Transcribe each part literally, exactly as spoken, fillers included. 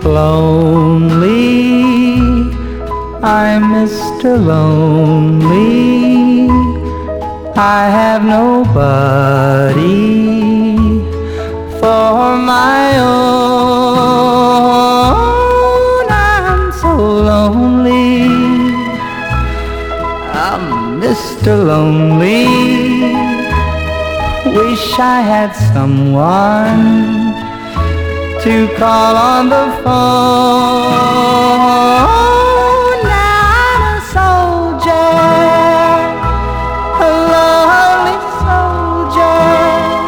Lonely, I'm Mister Lonely. I have nobody for my own. I'm so lonely. I'm Mister Lonely. Wish I had someone to call on the phone. Now I'm a soldier, a lonely soldier,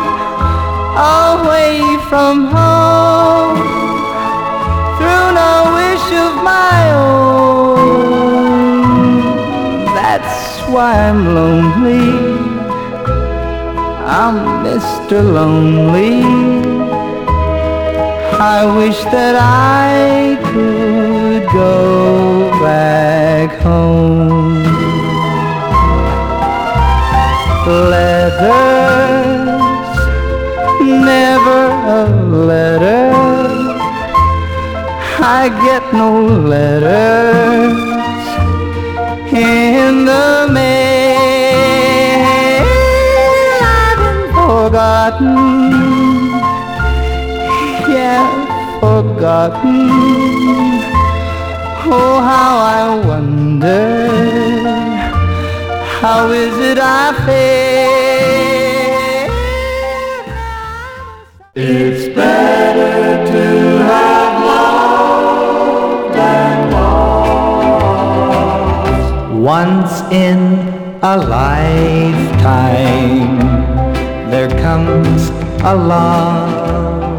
away from home, through no wish of my own. That's why I'm lonely. I'm Mister Lonely. I wish that I could go back home. Letters, never a letter. I get no letters in the mail. I've been forgotten, yeah, forgotten. Oh, how I wonder, how is it I feel? It's better to have loved than lost. Once in a lifetime there comes along